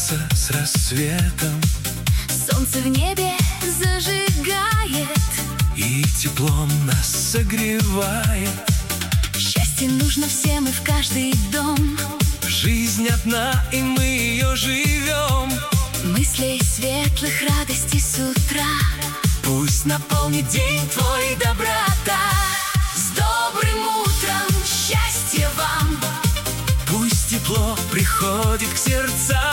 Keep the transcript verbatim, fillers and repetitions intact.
просыпается с рассветом. Солнце в небе зажигает И теплом нас согревает. Счастье нужно всем и в каждый дом. Жизнь одна, и мы ее живем. Мыслей светлых, радости с утра. Пусть наполнит день твой доброта. С добрым утром, счастья вам! Пусть тепло приходит к сердцам.